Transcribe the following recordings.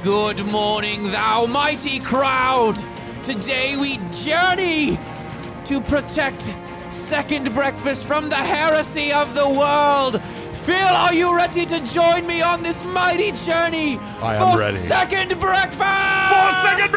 Good morning, thou mighty crowd. Today we journey to protect Second Breakfast from the heresy of the world. Phil, are you ready to join me on this mighty journey I am for ready. Second Breakfast? For Second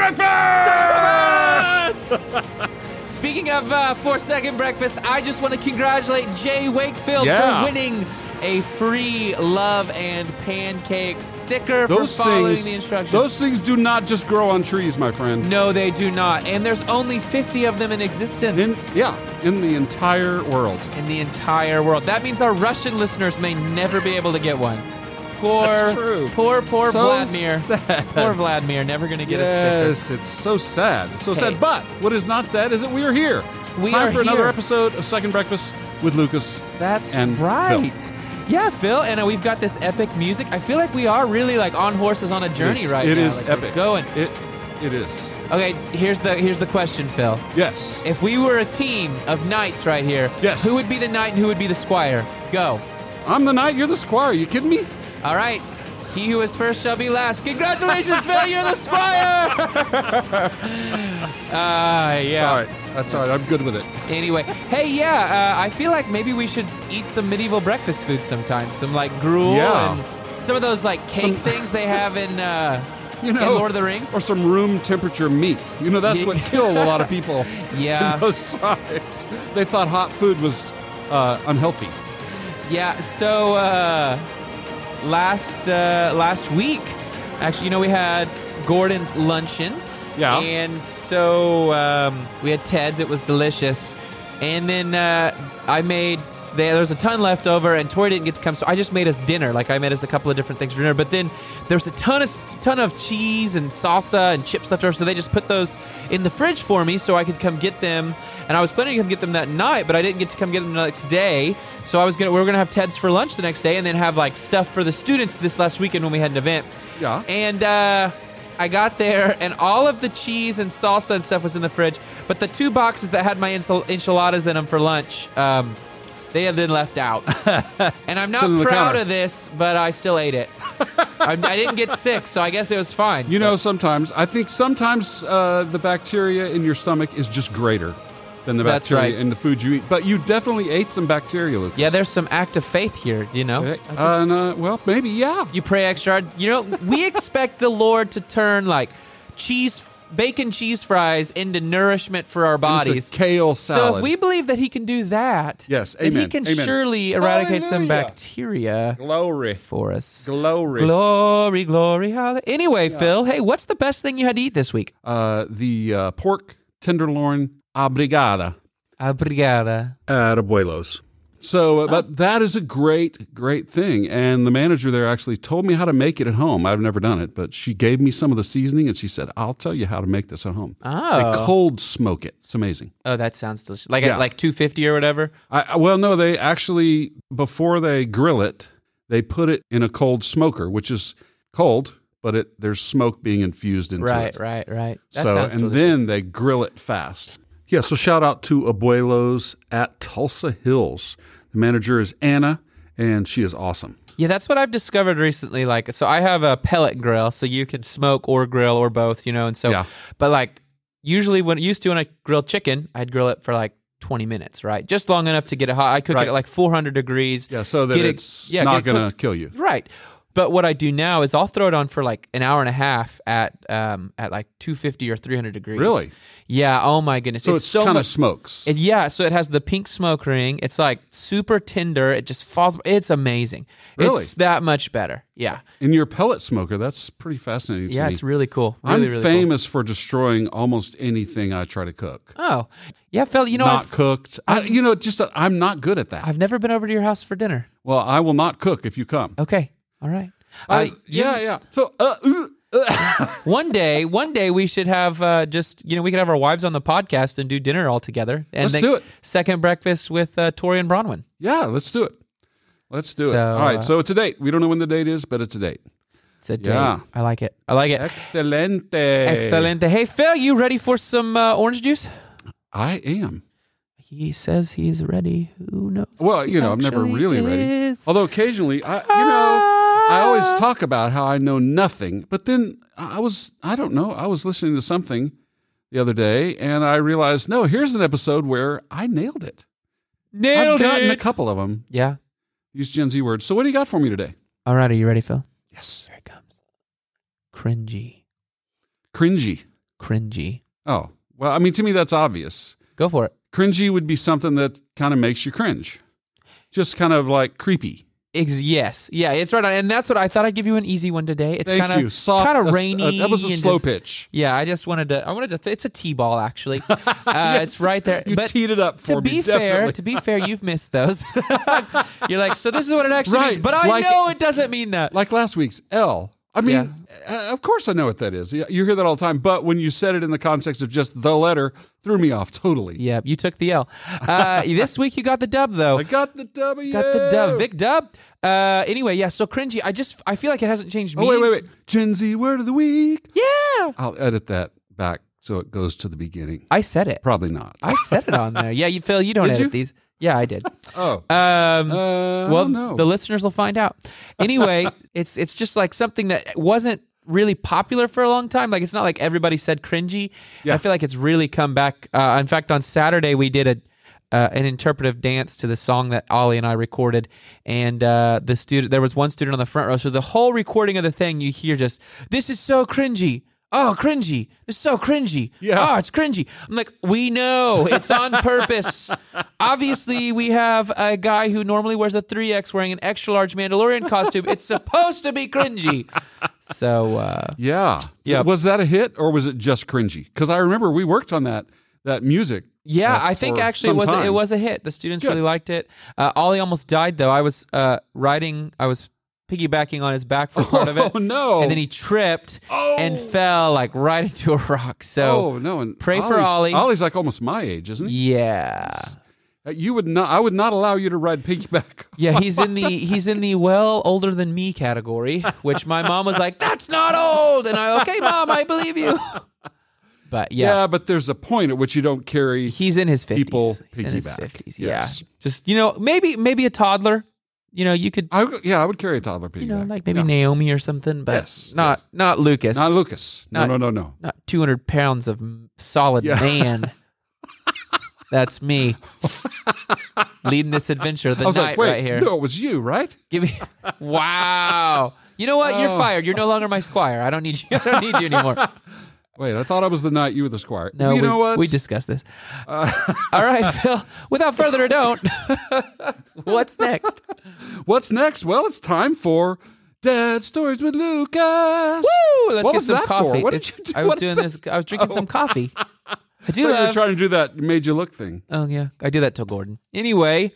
Breakfast! Speaking of For Second Breakfast, I just want to congratulate Jay Wakefield for winning a free Love and Pancake sticker for following the instructions. Those things do not just grow on trees, my friend. No, they do not. And there's only 50 of them in existence. In the entire world. In the entire world. That means our Russian listeners may never be able to get one. That's true. Poor So Vladimir. sad. Poor Vladimir, never going to get a sticker. Yes, it's so sad. So Hey. sad. But what is not sad is that we are here. We Time are for another here. episode of Second Breakfast with Lucas. That's and right. Phil. Yeah, Phil, and we've got this epic music. I feel like we are really like on horses on a journey right now. It is Like, we're epic. Going. It is. Okay, here's the question, Phil. Yes. If we were a team of knights right here, Yes. who would be the knight and who would be the squire? Go. I'm the knight, you're the squire. You kidding me? All right. He who is first shall be last. Congratulations, Phil. You're the squire. Yeah. That's all right. I'm good with it. Anyway, hey, I feel like maybe we should eat some medieval breakfast food sometime. Some like gruel and some of those like cake things they have in in Lord of the Rings. Or some room temperature meat. That's what killed a lot of people. Yeah. In those sides. They thought hot food was unhealthy. Yeah. So last week, actually, we had Gordon's luncheon. Yeah. And so we had Ted's. It was delicious. And then there was a ton left over, and Tori didn't get to come, so I just made us dinner. Like, I made us a couple of different things for dinner. But then there was a ton of cheese and salsa and chips left over, so they just put those in the fridge for me so I could come get them. And I was planning to come get them that night, but I didn't get to come get them the next day. So we were gonna have Ted's for lunch the next day, and then have like stuff for the students this last weekend when we had an event. Yeah. And I got there, and all of the cheese and salsa and stuff was in the fridge, but the 2 boxes that had my enchiladas in them for lunch, they have been left out. And I'm not proud of this, but I still ate it. I didn't get sick, so I guess it was fine. I think sometimes the bacteria in your stomach is just greater than the That's bacteria right. in the food you eat. But you definitely ate some bacteria, Lucas. Yeah, there's some act of faith here, Okay. Well, maybe, yeah. You pray extra hard. We expect the Lord to turn like bacon cheese fries into nourishment for our bodies. Into kale salad. So if we believe that he can do that, Yes, then he amen, can amen. surely eradicate some Hallelujah. bacteria Glory. for us. Glory. Glory, glory, hallelujah. Anyway, Phil, hey, what's the best thing you had to eat this week? The pork tenderloin abrigada Obrigada. at Abuelo's. So, but that is a great, great thing. And the manager there actually told me how to make it at home. I've never done it, but she gave me some of the seasoning and she said, I'll tell you how to make this at home. Oh. They cold smoke it. It's amazing. Oh, that sounds delicious. Like at like 250 or whatever? No, they actually, before they grill it, they put it in a cold smoker, which is cold, but there's smoke being infused into it. Right. That So, sounds and delicious. then they grill it fast. Yeah, so shout out to Abuelo's at Tulsa Hills. The manager is Anna, and she is awesome. Yeah, that's what I've discovered recently. Like, so I have a pellet grill, so you can smoke or grill or both, and so, Yeah. but like, usually when I grill chicken, I'd grill it for like 20 minutes, right? Just long enough to get it hot. I cook it at like 400 degrees. Yeah, so that it's not going to kill you. Right. But what I do now is I'll throw it on for like an hour and a half at like 250 or 300 degrees. Really? Yeah. Oh my goodness. So it's so kind much of smokes. So it has the pink smoke ring. It's like super tender. It just falls. It's amazing. Really? It's that much better. Yeah. In your pellet smoker, that's pretty fascinating to Yeah, me. it's really cool. Really, I'm really famous for destroying almost anything I try to cook. cool. Oh, yeah, Phil. Not cooked. I'm not good at that. I've never been over to your house for dinner. Well, I will not cook if you come. Okay. All right. Yeah. So, One day we should have we could have our wives on the podcast and do dinner all together. And Let's do it. Second breakfast with Tori and Bronwyn. yeah, let's do it. Let's do it. So, All right, so it's a date. We don't know when the date is, but it's a date. It's a date. Yeah. I like it. Excelente. Excelente. Hey, Phil, you ready for some orange juice? I am. He says he's ready. Who knows? Well, He I'm never actually really ready. is. Although occasionally, I always talk about how I know nothing, but then I was listening to something the other day, and I realized, no, here's an episode where I nailed it. I've gotten a couple of them. Yeah. Use Gen Z words. So what do you got for me today? All right, are you ready, Phil? Yes. Here it comes. Cringy. Cringy. Oh, well, I mean, to me, that's obvious. Go for it. Cringy would be something that kind of makes you cringe. Just kind of like creepy. Yes. Yeah, it's right on. And that's what I thought I'd give you an easy one today. It's Thank you. Soft, kind of rainy. That was a slow pitch. Yeah, I wanted to, it's a T-ball actually. Yes, it's right there. You teed it up for me, definitely. To be fair, you've missed those. You're like, so this is what it actually means. But I like, know it doesn't mean that. Like last week's L. I mean, of course I know what that is. You hear that all the time. But when you said it in the context of just the letter, threw me off totally. Yeah, you took the L. This week you got the dub, though. I got the W. Got the dub. Vic Dub. Anyway, yeah, so cringy. I feel like it hasn't changed me. Oh, wait. Gen Z word of the week. Yeah. I'll edit that back so it goes to the beginning. I said it. Probably not. I said it on there. Yeah, Phil, you don't edit these. Yeah, I did. Oh. Well, no. The listeners will find out. Anyway, it's just like something that wasn't really popular for a long time. Like, it's not like everybody said cringy. Yeah. I feel like it's really come back. In fact, on Saturday, we did an interpretive dance to the song that Ollie and I recorded, and there was one student on the front row. So the whole recording of the thing, you hear just, this is so cringy. Oh, cringy. It's so cringy. Yeah. Oh, it's cringy. I'm like, we know. It's on purpose. Obviously, we have a guy who normally wears a 3X wearing an extra large Mandalorian costume. It's supposed to be cringy. So, yeah. Was that a hit or was it just cringy? Because I remember we worked on that music. Yeah, I think actually it was a hit. The students really liked it. Ollie almost died, though. I was piggybacking on his back for part of it. Oh, no. And then he tripped and fell like right into a rock. So no. And pray for Ollie. Ollie's like almost my age, isn't he? Yeah. I would not allow you to ride piggyback. Yeah, he's in the well older than me category, which my mom was like, that's not old. And okay, Mom, I believe you. But yeah. Yeah, but there's a point at which you don't carry He's in his 50s. people He's in his piggyback. 50s. Yes. Yeah. Just, maybe a toddler. You could, I would carry a toddler piggyback. like maybe Naomi or something, but not Lucas. Not Lucas. No. Not 200 pounds of solid man. That's me leading this adventure of the night right here. No, it was you, right? Give me, wow. You know what? You're fired. You're no longer my squire. I don't need you. I don't need you anymore. Wait, I thought I was the knight. You were the squire. No, you know what? We discussed this. All right, Phil. Without further ado, what's next? What's next? Well, it's time for Dad Stories with Lucas. Woo! Let's What get was some that coffee. for? What did you do? I was What doing is this. I was drinking some coffee. I do You were love. trying to do that made you look thing. Oh yeah, I do that till Gordon. Anyway,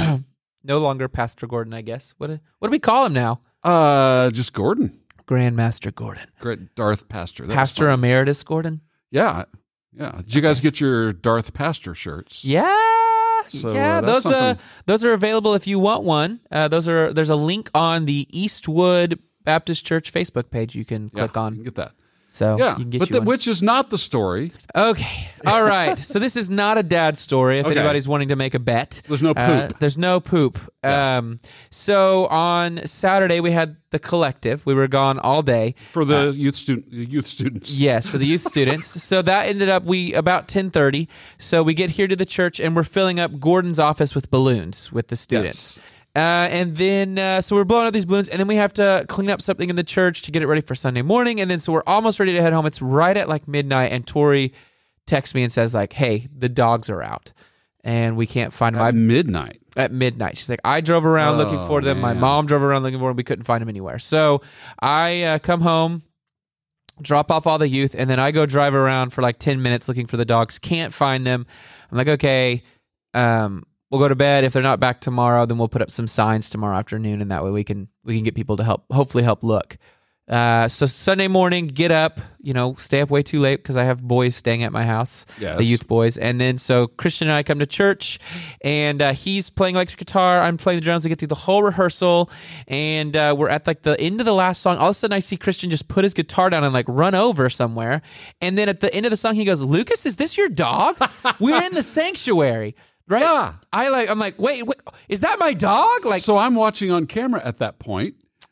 no longer Pastor Gordon, I guess. What do we call him now? Just Gordon. Grandmaster Gordon. Great Darth Pastor. That was Pastor fun. Emeritus Gordon. Yeah. Did you guys get your Darth Pastor shirts? Yeah. So, yeah, that's those are available if you want one. There's a link on the Eastwood Baptist Church Facebook page you can click on. You can get that. So Yeah, you can get but you one. which is not the story. Okay. All right. So this is not a dad story if Okay. anybody's wanting to make a bet. There's no poop. There's no poop. Yeah. So on Saturday we had the collective. We were gone all day. For the youth students. Yes, for the youth students. So that ended up about 10:30. So we get here to the church and we're filling up Gordon's office with balloons with the students. Yes. And then, so we're blowing up these balloons, and then we have to clean up something in the church to get it ready for Sunday morning. And then, so we're almost ready to head home. It's right at like midnight, and Tori texts me and says like, "Hey, the dogs are out, and we can't find them." At midnight. At midnight, she's like, "I drove around looking for them. My man. mom drove around looking for them. We couldn't find them anywhere." So I come home, drop off all the youth, and then I go drive around for like 10 minutes looking for the dogs. Can't find them. I'm like, okay. We'll go to bed. If they're not back tomorrow, then we'll put up some signs tomorrow afternoon, and that way we can get people to hopefully help look. So Sunday morning, get up, stay up way too late because I have boys staying at my house, Yes. the youth boys. And then so Christian and I come to church, and he's playing electric guitar. I'm playing the drums. We get through the whole rehearsal, and we're at like the end of the last song. All of a sudden, I see Christian just put his guitar down and like run over somewhere. And then at the end of the song, he goes, "Lucas, is this your dog? We're in the sanctuary." Right? Yeah. I'm like, wait, is that my dog? Like, So I'm watching on camera at that point,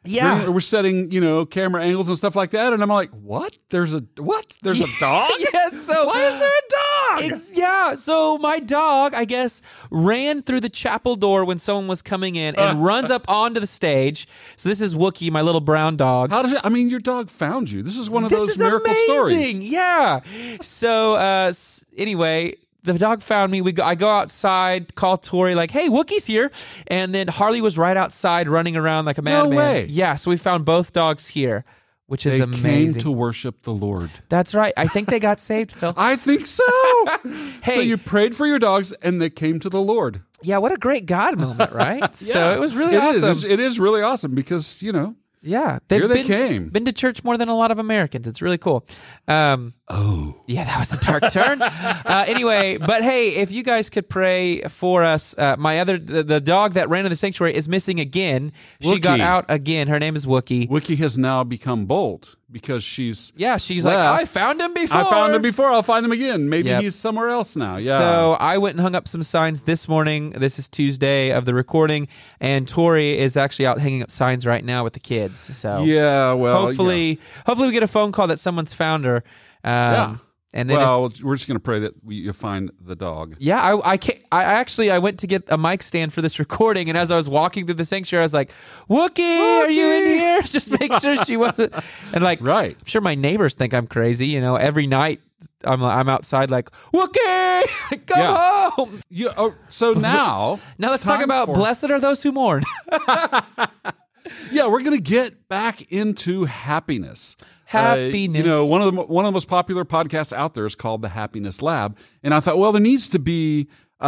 Yeah. We're setting, camera angles and stuff like that. And I'm like, what? There's a dog? Yeah, so Why is there a dog? Yeah, so my dog, I guess, ran through the chapel door when someone was coming in and runs up onto the stage. So this is Wookie, my little brown dog. How did your dog found you? This is one of This those is miracle amazing. stories. Yeah. So anyway, the dog found me. I go outside, call Tori, like, hey, Wookie's here. And then Harley was right outside running around like a madman. No way. Yeah, so we found both dogs here, which is They amazing. came to worship the Lord. That's right. I think they got saved, Phil. I think so. Hey. So you prayed for your dogs and they came to the Lord. Yeah, what a great God moment, right? So it was really awesome. It is really awesome because, Yeah, here they came. Been to church more than a lot of Americans. It's really cool. Yeah, that was a dark turn. Anyway, but hey, if you guys could pray for us, the dog that ran in the sanctuary is missing again. She got Wookie. out again. Her name is Wookie. Wookie has now become bold because she's She's left. like, I found him before. I found him before. I'll find him again. Maybe Yep. he's somewhere else now. Yeah. So I went and hung up some signs this morning. This is Tuesday of the recording, and Tori is actually out hanging up signs right now with the kids. So yeah, well, hopefully we get a phone call that someone's found her. Yeah. And then Well, we're just going to pray that you find the dog. Yeah, I went to get a mic stand for this recording, and as I was walking through the sanctuary, I was like, Wookie, are you in here? Just make sure she wasn't. And Right. I'm sure my neighbors think I'm crazy. Every night I'm outside like, Wookie, go home. So now Now let's talk about blessed are those who mourn. Yeah, we're going to get back into happiness. Happiness. One of the most popular podcasts out there is called The Happiness Lab, and I thought, well, there needs to be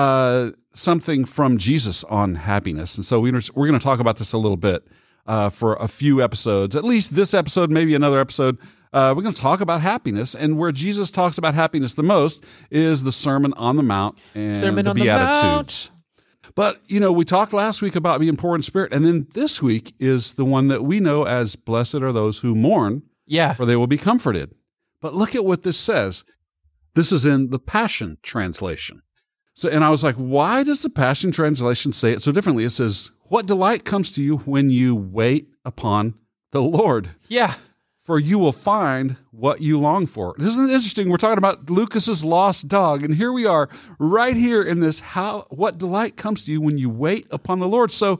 something from Jesus on happiness, and so we're going to talk about this a little bit for a few episodes, at least this episode, maybe another episode. We're going to talk about happiness, and where Jesus talks about happiness the most is the Sermon on the Mount and Sermon the on the Beatitudes. But, we talked last week about being poor in spirit, and then this week is the one that we know as blessed are those who mourn, Yeah. for they will be comforted. But look at what this says. This is in the Passion Translation. And I was like, why does the Passion Translation say it so differently? It says, what delight comes to you when you wait upon the Lord? Yeah. For you will find what you long for. Isn't it interesting? We're talking about Lucas's lost dog, and here we are right here in this, what delight comes to you when you wait upon the Lord. So,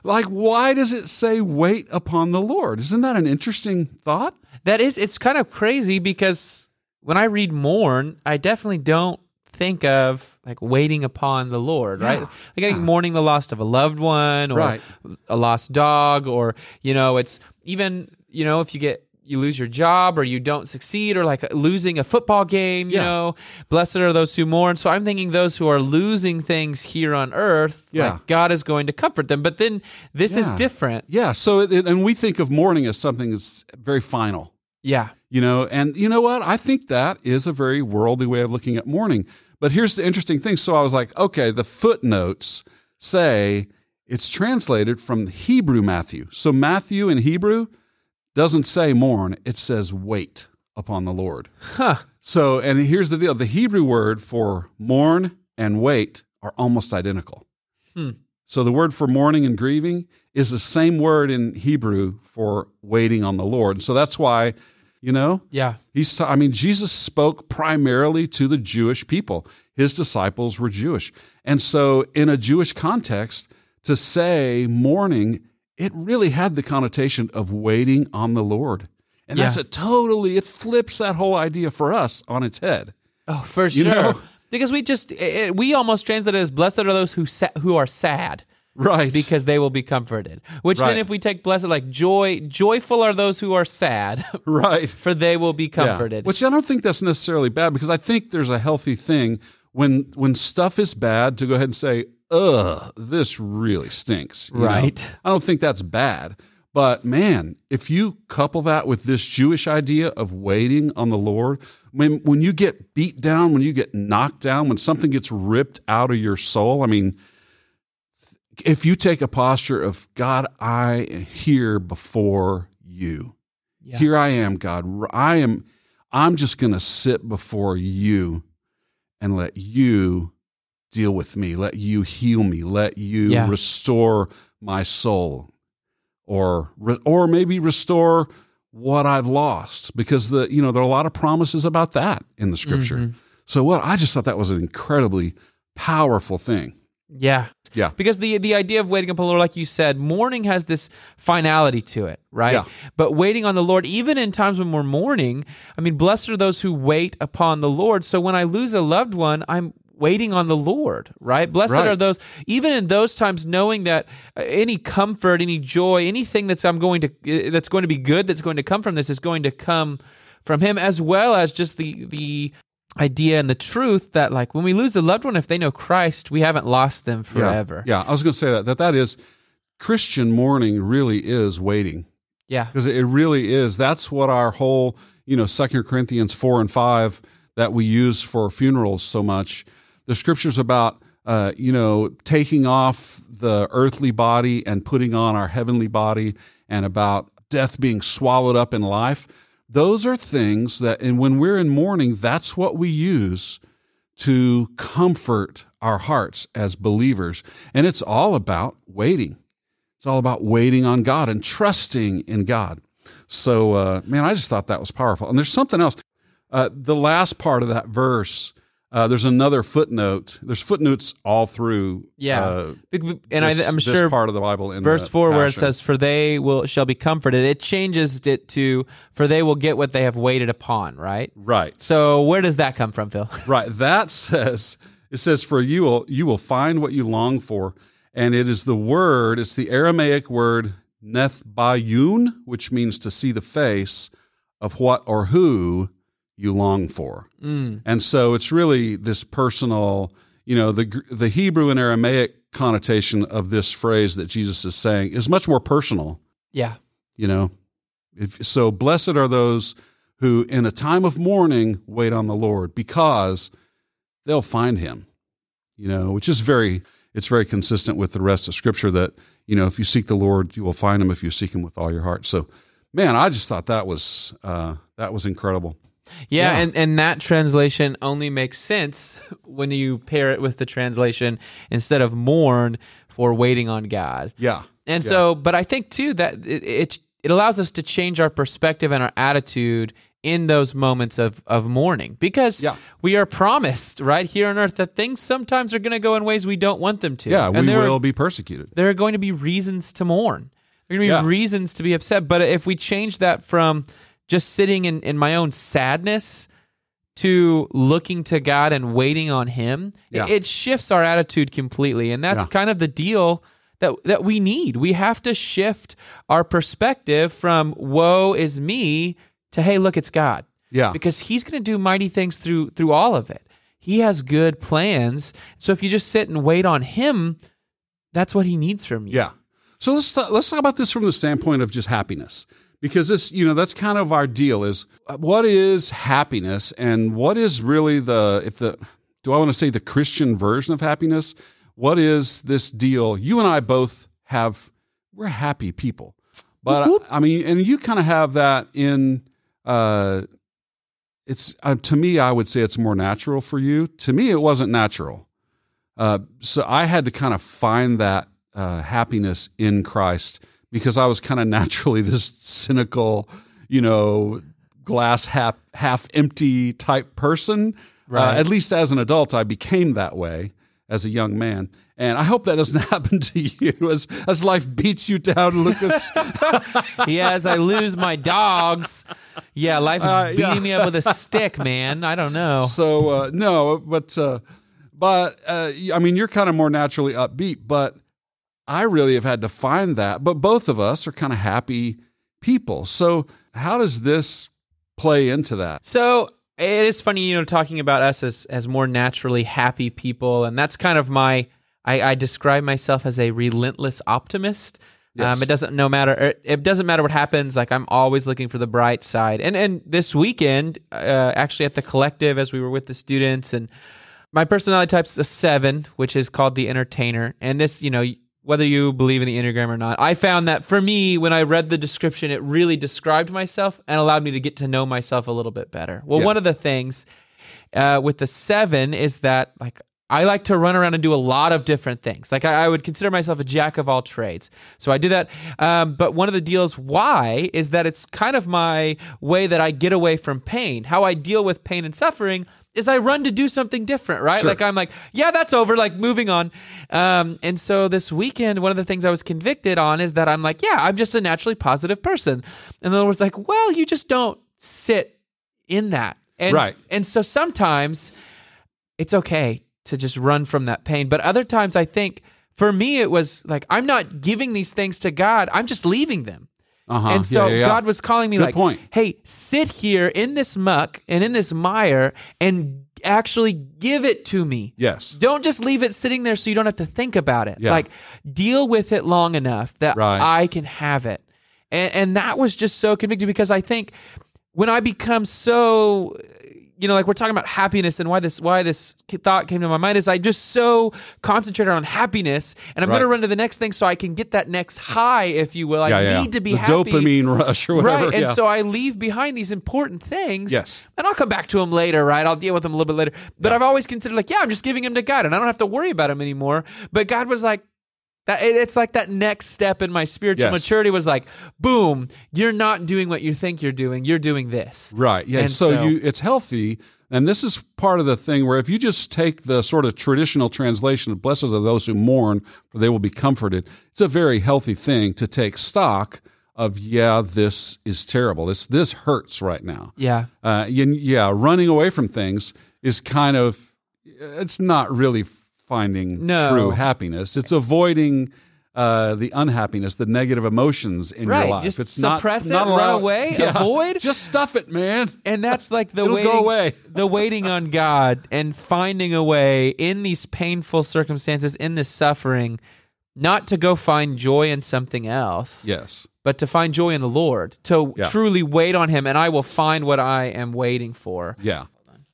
why does it say wait upon the Lord? Isn't that an interesting thought? It's kind of crazy because when I read mourn, I definitely don't think of waiting upon the Lord, right? I think mourning the loss of a loved one or a lost dog, or, it's even, if you lose your job or you don't succeed, or losing a football game, blessed are those who mourn. So I'm thinking those who are losing things here on earth, God is going to comfort them. But then this is different. Yeah. So, and we think of mourning as something that's very final. Yeah. And you know what? I think that is a very worldly way of looking at mourning. But here's the interesting thing. So I was like, okay, the footnotes say it's translated from Hebrew Matthew. So Matthew in Hebrew doesn't say mourn, it says wait upon the Lord. Huh. So, and here's the deal. The Hebrew word for mourn and wait are almost identical. So the word for mourning and grieving is the same word in Hebrew for waiting on the Lord. So that's why, Yeah. Jesus spoke primarily to the Jewish people. His disciples were Jewish. And so in a Jewish context, to say mourning, it really had the connotation of waiting on the Lord. And that's it flips that whole idea for us on its head. Oh, for sure. Because we almost translate it as blessed are those who are sad. Right. Because they will be comforted. Which then if we take blessed, joyful are those who are sad. Right. For they will be comforted. Yeah. Which I don't think that's necessarily bad, because I think there's a healthy thing when stuff is bad to go ahead and say, this really stinks. Right. I don't think that's bad. But man, if you couple that with this Jewish idea of waiting on the Lord, when you get beat down, when you get knocked down, when something gets ripped out of your soul, if you take a posture of, God, I am here before you. Yeah. Here I am, God. I'm just going to sit before you and let you deal with me. Let you heal me. Let you restore my soul. or maybe restore what I've lost, because there are a lot of promises about that in the Scripture. Mm-hmm. So I just thought that was an incredibly powerful thing. Yeah. Yeah. Because the idea of waiting upon the Lord, like you said, mourning has this finality to it, right? Yeah. But waiting on the Lord, even in times when we're mourning, I mean, blessed are those who wait upon the Lord. So when I lose a loved one, I'm waiting on the Lord, right? Blessed Right. are those, even in those times, knowing that any comfort, any joy, anything that's going to be good, that's going to come from this, is going to come from Him, as well as just the idea and the truth that, like, when we lose a loved one, if they know Christ, we haven't lost them forever. Yeah, I was going to say that is Christian mourning really is waiting. Yeah. Because it really is. That's what our whole, 2 Corinthians 4 and 5 that we use for funerals so much. The Scriptures about, taking off the earthly body and putting on our heavenly body, and about death being swallowed up in life. Those are things that, and when we're in mourning, that's what we use to comfort our hearts as believers. And it's all about waiting. It's all about waiting on God and trusting in God. So, I just thought that was powerful. And there's something else. The last part of that verse, there's another footnote. There's footnotes all through. Yeah, and I'm this sure part of the Bible in verse 4 where it Passion. says, "For they shall be comforted." It changes it to, "For they will get what they have waited upon." Right. Right. So where does that come from, Phil? Right. That says, it says, "For you will find what you long for," and it's the Aramaic word nethbayun, which means to see the face of what or who you long for. And so it's really this personal, the Hebrew and Aramaic connotation of this phrase that Jesus is saying is much more personal. Yeah. So blessed are those who in a time of mourning wait on the Lord, because they'll find Him, which is very consistent with the rest of Scripture that, if you seek the Lord, you will find Him if you seek Him with all your heart. So, man, I just thought that was incredible. Yeah, and that translation only makes sense when you pair it with the translation, instead of mourn, for waiting on God. Yeah. And so, but I think too that it allows us to change our perspective and our attitude in those moments of mourning, because we are promised right here on earth that things sometimes are going to go in ways we don't want them to. Yeah, and we will be persecuted. There are going to be reasons to mourn. There are going to be reasons to be upset. But if we change that from just sitting in my own sadness to looking to God and waiting on Him, it shifts our attitude completely. And that's kind of the deal that we need. We have to shift our perspective from woe is me to, hey, look, it's God. Yeah. Because He's going to do mighty things through all of it. He has good plans. So if you just sit and wait on Him, that's what He needs from you. Yeah. So let's talk about this from the standpoint of just happiness. Because this, that's kind of our deal, is what is happiness, and what is really do I want to say the Christian version of happiness? What is this deal? You and I both we're happy people. But and you kind of have that in, it's, to me, I would say it's more natural for you. To me, it wasn't natural. So I had to kind of find that happiness in Christ, because I was kind of naturally this cynical, glass half empty type person. Right. At least as an adult, I became that way as a young man. And I hope that doesn't happen to you as life beats you down, Lucas. As I lose my dogs. Yeah, life is beating me up with a stick, man. I don't know. So, no, but you're kind of more naturally upbeat, but I really have had to find that. But both of us are kind of happy people. So how does this play into that? So it is funny, talking about us as more naturally happy people. And that's kind of I describe myself as a relentless optimist. Yes. It doesn't matter what happens. Like, I'm always looking for the bright side. And this weekend, actually at the collective, as we were with the students, and my personality type's a 7, which is called the entertainer. And this, whether you believe in the Enneagram or not, I found that for me, when I read the description, it really described myself and allowed me to get to know myself a little bit better. Well, one of the things with the 7 is that, like, I like to run around and do a lot of different things. Like I would consider myself a jack of all trades. So I do that. But one of the deals why is that it's kind of my way that I get away from pain. How I deal with pain and suffering is I run to do something different, right? Sure. Like I'm like, yeah, that's over, like moving on. And so this weekend, one of the things I was convicted on is that I'm like, yeah, I'm just a naturally positive person. And the Lord was like, well, you just don't sit in that. And, Right. And so sometimes it's okay to just run from that pain. But other times I think for me, it was like, I'm not giving these things to God. I'm just leaving them. And so God was calling me Good point. hey, sit here in this muck and in this mire and actually give it to me. Yes. Don't just leave it sitting there so you don't have to think about it. Yeah. Like, deal with it long enough that Right. I can have it. And that was just so convicting because I think when I become so, like we're talking about happiness and why this thought came to my mind is I just so concentrated on happiness and I'm Right. going to run to the next thing so I can get that next high, if you will. I need to be the happy. dopamine rush or whatever. Right, and yeah. so I leave behind these important things. Yes. And I'll come back to them later, right? I'll deal with them a little bit later. But I've always considered I'm just giving them to God and I don't have to worry about them anymore. But God was like, it's like that next step in my spiritual Yes. maturity was like, boom, you're not doing what you think you're doing this. Right. Yeah. And So it's healthy. And this is part of the thing where if you just take the sort of traditional translation of blessed are those who mourn, for they will be comforted, it's a very healthy thing to take stock of, this is terrible. This hurts right now. Yeah. Running away from things is kind of, it's not really finding true happiness. It's avoiding the unhappiness, the negative emotions in your life. Just it's suppress not it, run allow- away, Yeah. avoid. Just stuff it, man. And that's like the It'll go away. the waiting on God and finding a way in these painful circumstances, in this suffering, not to go find joy in something else. Yes. But to find joy in the Lord, to truly wait on Him, and I will find what I am waiting for. Yeah.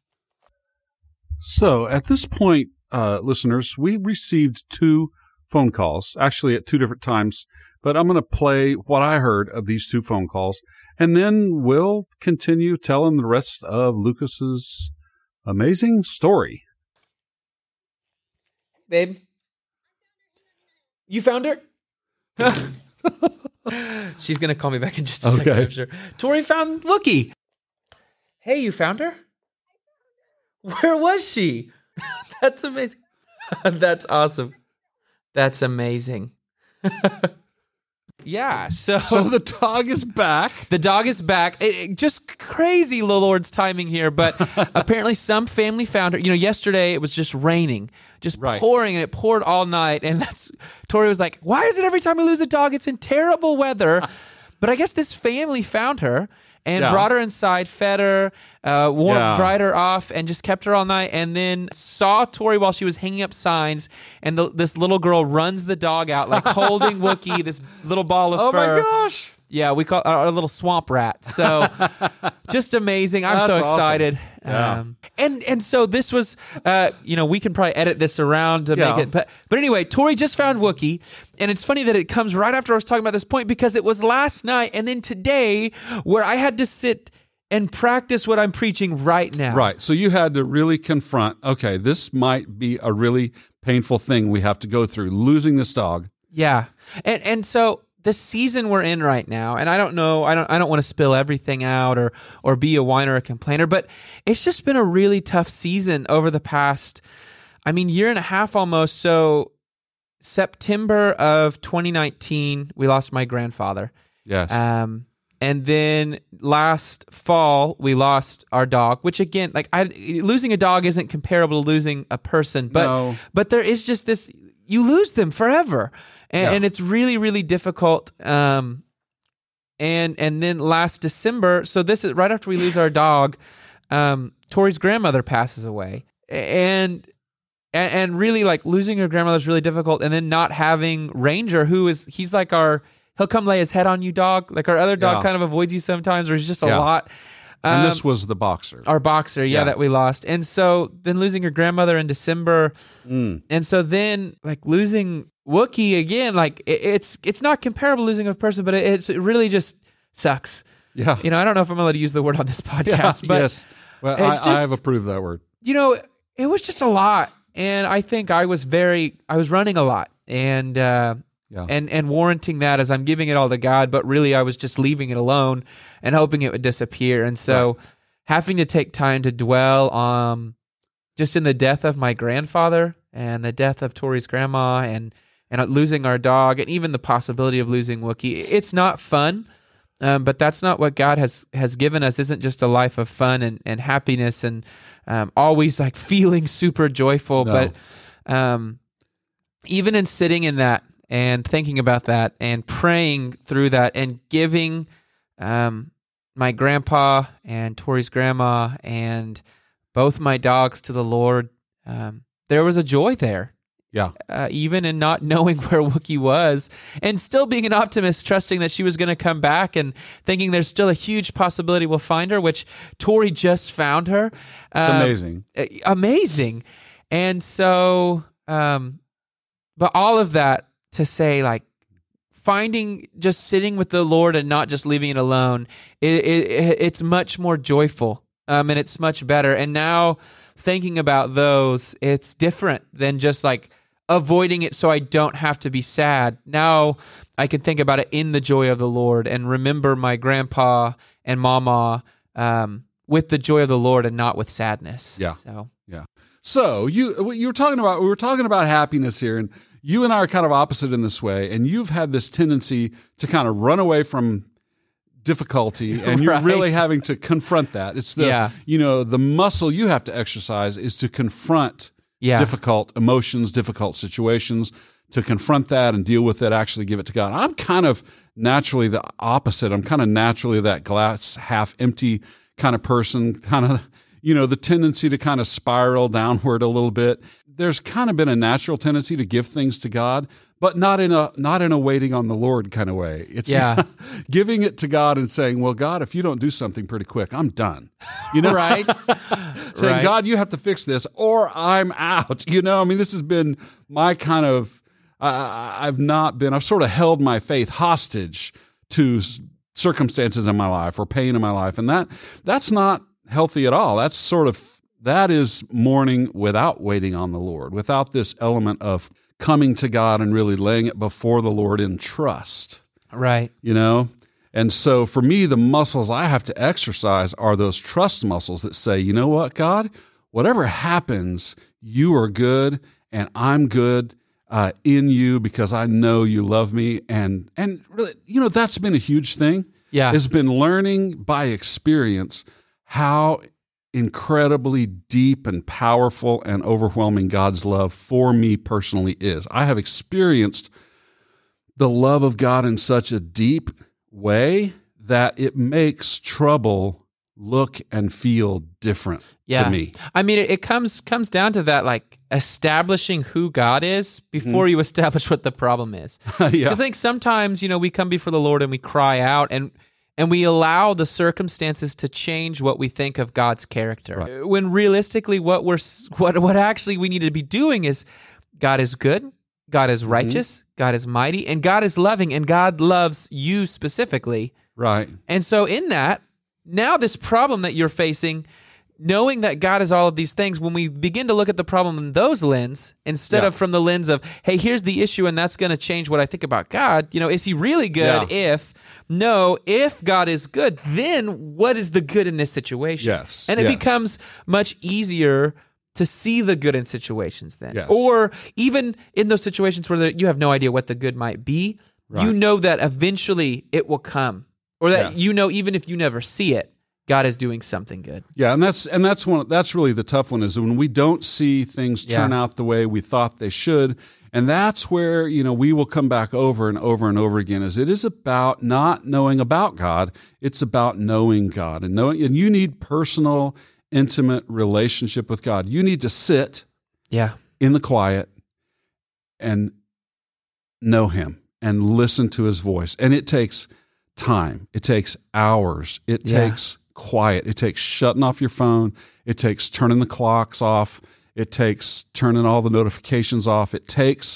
So at this point, listeners, we received 2 phone calls, actually at 2 different times, but I'm going to play what I heard of these 2 phone calls, and then we'll continue telling the rest of Lucas's amazing story. Babe, you found her? She's going to call me back in just a second, I'm sure. Tori found Wookie. Hey, you found her? Where was she? That's amazing. That's awesome. That's amazing. Yeah, so the dog is back. The dog is back. Just crazy, the Lord's timing here. But apparently some family found her. Yesterday it was just raining, just pouring, and it poured all night. And Tori was like, why is it every time we lose a dog, it's in terrible weather? But I guess this family found her and brought her inside, fed her, dried her off, and just kept her all night. And then saw Tori while she was hanging up signs, and this little girl runs the dog out, like holding Wookie, this little ball of fur. Oh my gosh! Yeah, we call our little swamp rat. So just amazing. I'm so excited. Awesome. Yeah. And so this was, we can probably edit this around to make it. But anyway, Tori just found Wookie. And it's funny that it comes right after I was talking about this point because it was last night and then today where I had to sit and practice what I'm preaching right now. Right. So you had to really confront, okay, this might be a really painful thing we have to go through, losing this dog. Yeah. And so the season we're in right now, and I don't know, I don't want to spill everything out or be a whiner or a complainer, but it's just been a really tough season over the past, year and a half almost. So September of 2019, we lost my grandfather. Yes. And then last fall, we lost our dog, which again, losing a dog isn't comparable to losing a person, but there is just this, you lose them forever. And it's really, really difficult. And then last December, so this is right after we lose our dog, Tori's grandmother passes away. And really losing her grandmother is really difficult. And then not having Ranger, he's like he'll come lay his head on you dog. Like our other dog kind of avoids you sometimes, or he's just a lot. And this was the boxer. Our boxer, that we lost. And so then losing her grandmother in December. And so then losing Wookie again, it's not comparable to losing a person, but it really just sucks. Yeah. I don't know if I'm allowed to use the word on this podcast, but yes. Well, I have approved that word. It was just a lot And I think I was running a lot and warranting that as I'm giving it all to God, but really I was just leaving it alone and hoping it would disappear. And so having to take time to dwell just in the death of my grandfather and the death of Tori's grandma and losing our dog and even the possibility of losing Wookie, it's not fun. But that's not what God has given us. Isn't just a life of fun and happiness and always like feeling super joyful. No. But even in sitting in that and thinking about that and praying through that and giving my grandpa and Tori's grandma and both my dogs to the Lord, there was a joy there. Yeah. Even in not knowing where Wookie was and still being an optimist, trusting that she was going to come back and thinking there's still a huge possibility we'll find her, which Tori just found her. It's amazing. Amazing. And so, but all of that to say, like, just sitting with the Lord and not just leaving it alone, it's much more joyful and it's much better. And now thinking about those, it's different than just like avoiding it so I don't have to be sad. Now I can think about it in the joy of the Lord and remember my grandpa and mama with the joy of the Lord and not with sadness. Yeah. So we were talking about happiness here, and you and I are kind of opposite in this way, and you've had this tendency to kind of run away from difficulty, and you're really having to confront that. It's the muscle you have to exercise is to confront difficult emotions, difficult situations, to confront that and deal with it, actually give it to God. I'm kind of naturally the opposite. I'm kind of naturally that glass half empty kind of person, kind of, the tendency to kind of spiral downward a little bit. There's kind of been a natural tendency to give things to God, but not in a waiting on the Lord kind of way. It's giving it to God and saying, well, God, if you don't do something pretty quick, I'm done. Right? Saying, God, you have to fix this or I'm out. This has been my kind of, I've sort of held my faith hostage to circumstances in my life or pain in my life. And that's not healthy at all. That is mourning without waiting on the Lord, without this element of coming to God and really laying it before the Lord in trust. Right. And so for me, the muscles I have to exercise are those trust muscles that say, you know what, God, whatever happens, you are good and I'm good in you because I know you love me. And really, that's been a huge thing. Yeah. It's been learning by experience how incredibly deep and powerful and overwhelming God's love for me personally is. I have experienced the love of God in such a deep way that it makes trouble look and feel different to me. I mean, it comes down to that, like establishing who God is before you establish what the problem is. Because I think sometimes, we come before the Lord and we cry out and we allow the circumstances to change what we think of God's character. Right. When realistically, what actually we need to be doing is God is good, God is righteous, God is mighty, and God is loving, and God loves you specifically. Right. And so in that, now this problem that you're facing, knowing that God is all of these things, when we begin to look at the problem in those lens, instead of from the lens of, hey, here's the issue and that's going to change what I think about God, is he really good? If God is good, then what is the good in this situation? Yes. And it becomes much easier to see the good in situations then. Yes. Or even in those situations where you have no idea what the good might be, you know that eventually it will come. Or that even if you never see it, God is doing something good. Yeah, and that's really the tough one, is when we don't see things turn out the way we thought they should. And that's where, we will come back over and over and over again, is it is about not knowing about God, it's about knowing God. And you need personal, intimate relationship with God. You need to sit in the quiet and know him and listen to his voice. And it takes time. It takes hours. It takes quiet. It takes shutting off your phone. It takes turning the clocks off. It takes turning all the notifications off. It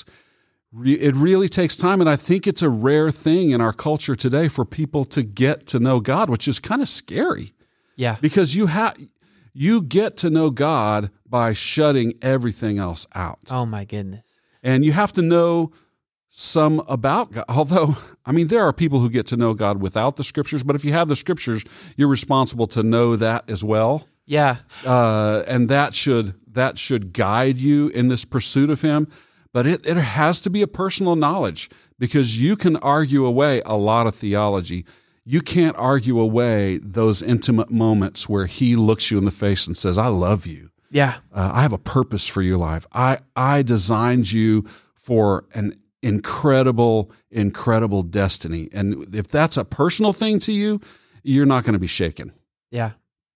really takes time. And I think it's a rare thing in our culture today for people to get to know God, which is kind of scary. Yeah. Because you you get to know God by shutting everything else out. Oh my goodness. And you have to know some about God. Although, I mean, there are people who get to know God without the Scriptures, but if you have the Scriptures, you're responsible to know that as well. Yeah. And that should guide you in this pursuit of Him. But it has to be a personal knowledge, because you can argue away a lot of theology. You can't argue away those intimate moments where He looks you in the face and says, I love you. Yeah. I have a purpose for your life. I designed you for an incredible, incredible destiny. And if that's a personal thing to you, you're not going to be shaken. Yeah.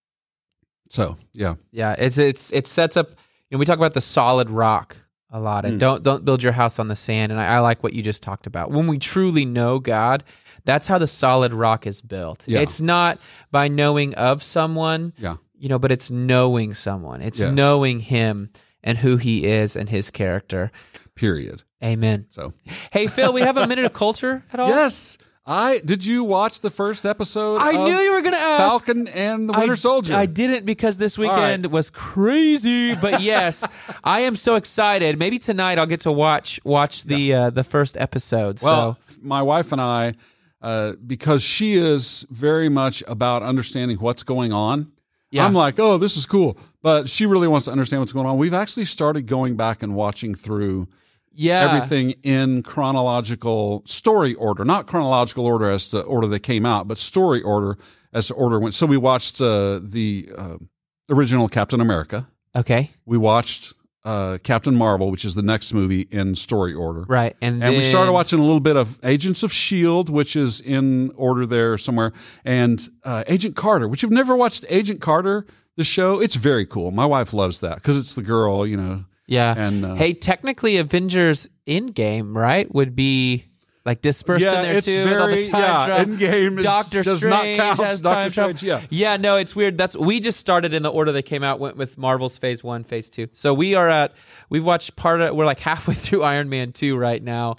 So, yeah. Yeah. It sets up, we talk about the solid rock a lot, and don't build your house on the sand. And I like what you just talked about. When we truly know God, that's how the solid rock is built. Yeah. It's not by knowing of someone, but it's knowing someone. It's knowing Him and who He is and His character. Period. Amen. So, hey, Phil, we have a minute of culture at all? Yes. Did you watch the first episode? I knew you were going to ask. Falcon and the Winter Soldier. I didn't, because this weekend was crazy. But yes, I am so excited. Maybe tonight I'll get to watch the first episode. Well, my wife and I, because she is very much about understanding what's going on. Yeah. I'm like, oh, this is cool. But she really wants to understand what's going on. We've actually started going back and watching through everything in chronological story order, not chronological order as to order they came out, but story order as to order went. So we watched the original Captain America. Okay. We watched Captain Marvel, which is the next movie in story order. Right. And we started watching a little bit of Agents of S.H.I.E.L.D., which is in order there somewhere, and Agent Carter, which you've never watched Agent Carter, the show. It's very cool. My wife loves that because it's the girl, Yeah. And hey, technically Avengers Endgame, right, would be like dispersed in there too. Very, with all the time travel. Endgame Doctor does Strange not count. has Doctor time Strange, travel. Yeah, no, it's weird. We just started in the order they came out, went with Marvel's Phase 1, Phase 2. So we've watched we're like halfway through Iron Man 2 right now.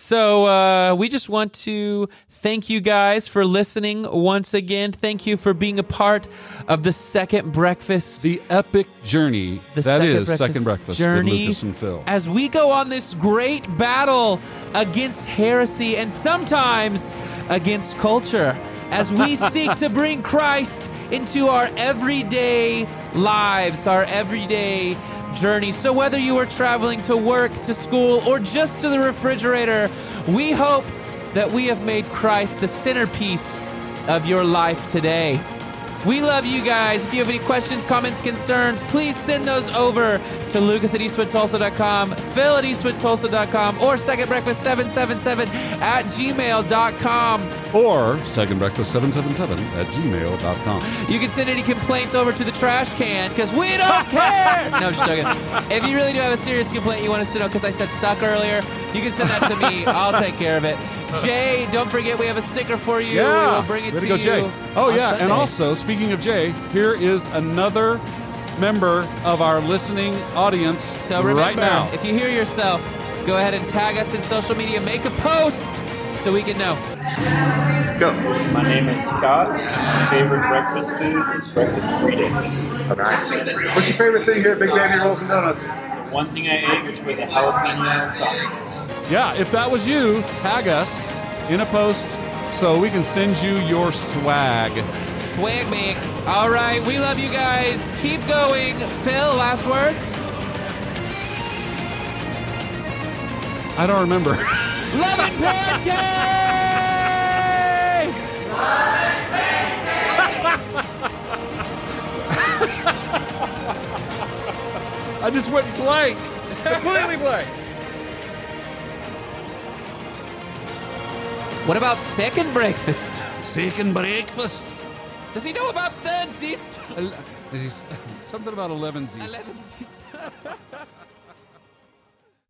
So we just want to thank you guys for listening once again. Thank you for being a part of the Second Breakfast. The epic journey that is Second Breakfast journey, with Lucas and Phil. As we go on this great battle against heresy and sometimes against culture, as we seek to bring Christ into our everyday lives, our everyday journey. So whether you are traveling to work, to school, or just to the refrigerator, we hope that we have made Christ the centerpiece of your life today. We love you guys. If you have any questions, comments, concerns, please send those over to lucas@eastwoodtulsa.com, phil@eastwoodtulsa.com, or secondbreakfast777@gmail.com. Or secondbreakfast777@gmail.com. You can send any complaints over to the trash can, because we don't care. No, I'm just joking. If you really do have a serious complaint you want us to know, because I said suck earlier, you can send that to me. I'll take care of it. Jay, don't forget we have a sticker for you. Yeah. We will bring it to you. Jay. Oh, yeah. Sunday. And also, speaking of Jay, here is another member of our listening audience So remember, right now. if you hear yourself, go ahead and tag us in social media. Make a post so we can know. Go. My name is Scott. My favorite breakfast food is breakfast burritos. Okay. What's your favorite thing here at Big Baby Rolls and Donuts? One thing I ate, which was a jalapeno sausage. Yeah, if that was you, tag us in a post so we can send you your swag. Swag me. All right, we love you guys. Keep going. Phil, last words? I don't remember. Love and pancakes! Love and I just went blank. Completely blank. What about second breakfast? Second breakfast. Does he know about thirdsies? Something about 11sies. 11sies.